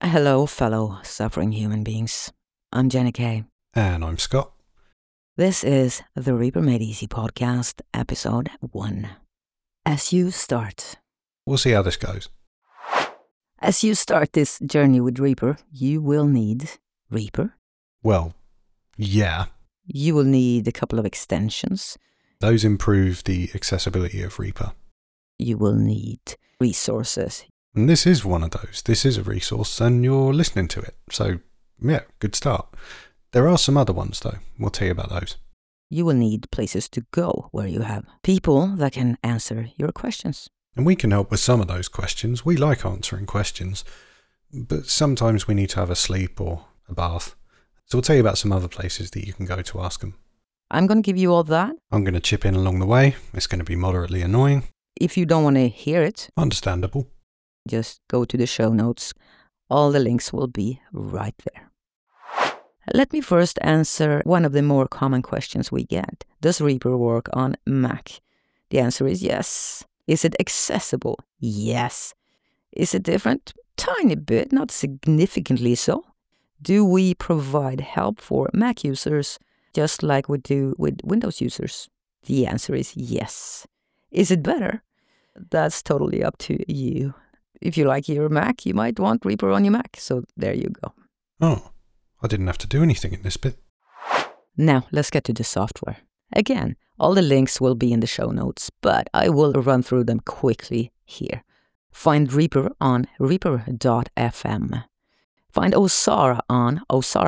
Hello, fellow suffering human beings. I'm Jenny Kay. And I'm Scott. This is the Reaper Made Easy podcast, episode 1. As you start this goes. As you start this journey with Reaper, you will need Reaper. Well, yeah. You will need a couple of extensions. Those improve the accessibility of Reaper. You will need resources. And this is one of those. This is a resource and you're listening to it. So, yeah, good start. There are some other ones though. We'll tell you about those. You will need places to go where you have people that can answer your questions. And we can help with some of those questions. We like answering questions, but sometimes we need to have a sleep or a bath. So we'll tell you about some other places that you can go to ask them. I'm going to give you all that. I'm going to chip in along the way. It's going to be moderately annoying. If you don't want to hear it, understandable. Just go to the show notes. All the links will be right there. Let me first answer one of the more common questions we get. Does Reaper work on Mac? The answer is yes. Is it accessible? Yes. Is it different? Tiny bit, not significantly so. Do we provide help for Mac users just like we do with Windows users? The answer is yes. Is it better? That's totally up to you. If you like your Mac, you might want Reaper on your Mac. So there you go. Oh, I didn't have to do anything in this bit. Now, let's get to the software. Again, all the links will be in the show notes, but I will run through them quickly here. Find Reaper on reaper.fm. Find Osara on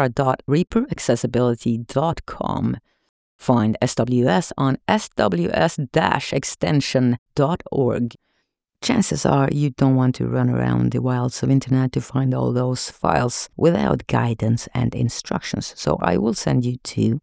osara.reaperaccessibility.com. Find SWS on sws-extension.org. Chances are you don't want to run around the wilds of internet to find all those files without guidance and instructions, so I will send you to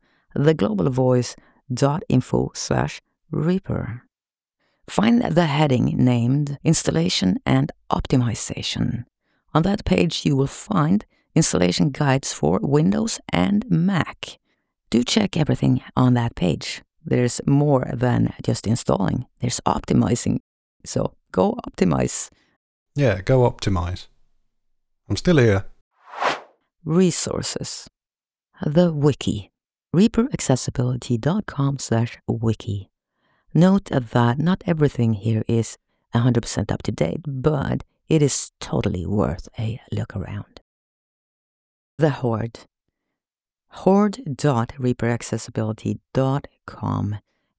theglobalvoice.info/Reaper. Find the heading named Installation and Optimization. On that page you will find installation guides for Windows and Mac. Do check everything on that page. There's more than just installing. There's optimizing. So go optimize. Yeah, go optimize. I'm still here. Resources. The wiki. reaperaccessibility.com/wiki. Note that not everything here is 100% up to date, but it is totally worth a look around. The Horde. horde.reaperaccessibility.com.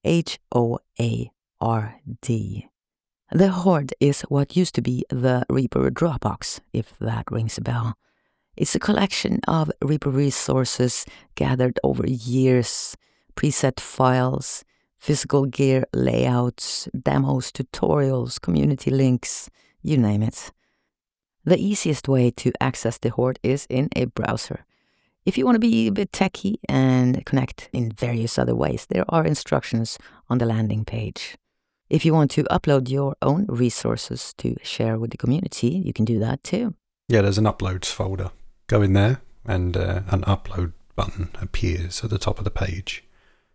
HOARD. The Horde is what used to be the Reaper Dropbox, if that rings a bell. It's a collection of Reaper resources gathered over years, preset files, physical gear layouts, demos, tutorials, community links, you name it. The easiest way to access the Horde is in a browser. If you want to be a bit techy and connect in various other ways, there are instructions on the landing page. If you want to upload your own resources to share with the community, you can do that too. Yeah, there's an uploads folder. Go in there and an upload button appears at the top of the page.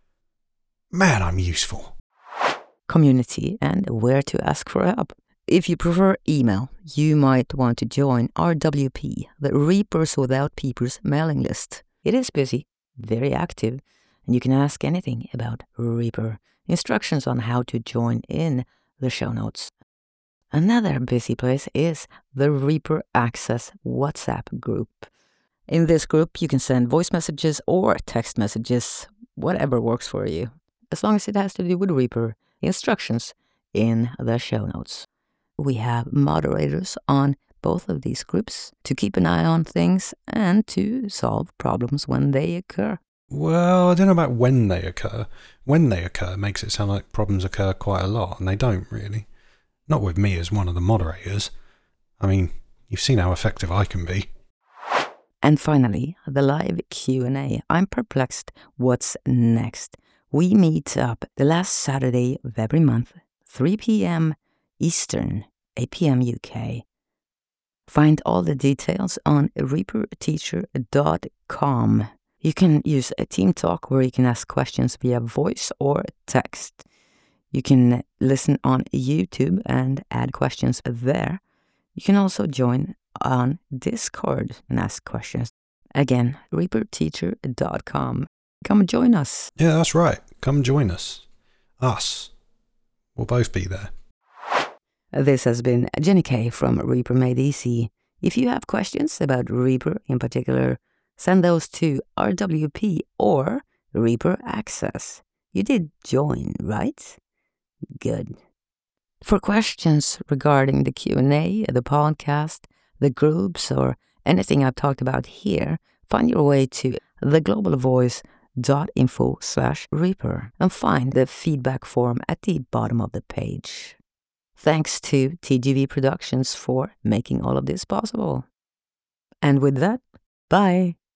Man, I'm useful. Community and where to ask for help. If you prefer email, you might want to join RWP, the Reapers Without Peepers mailing list. It is busy, very active, and you can ask anything about Reaper. Instructions on how to join in the show notes. Another busy place is the Reaper Access WhatsApp group. In this group, you can send voice messages or text messages, whatever works for you, as long as it has to do with Reaper. Instructions in the show notes. We have moderators on both of these groups to keep an eye on things and to solve problems when they occur. Well, I don't know about when they occur. When they occur makes it sound like problems occur quite a lot, and they don't really. Not with me as one of the moderators. I mean, you've seen how effective I can be. And finally, the live Q&A. I'm perplexed. What's next? We meet up the last Saturday of every month, 3 p.m. Eastern, 8 p.m. UK. Find all the details on reaperteacher.com. You can use a team talk where you can ask questions via voice or text. You can listen on YouTube and add questions there. You can also join on Discord and ask questions. Again, reaperteacher.com. Come join us. Yeah, that's right. Come join us. Us. We'll both be there. This has been Jenny Kay from Reaper Made Easy. If you have questions about Reaper in particular, send those to RWP or Reaper Access. You did join, right? Good. For questions regarding the Q&A, the podcast, the groups, or anything I've talked about here, find your way to theglobalvoice.info/Reaper and find the feedback form at the bottom of the page. Thanks to TGV Productions for making all of this possible. And with that, bye!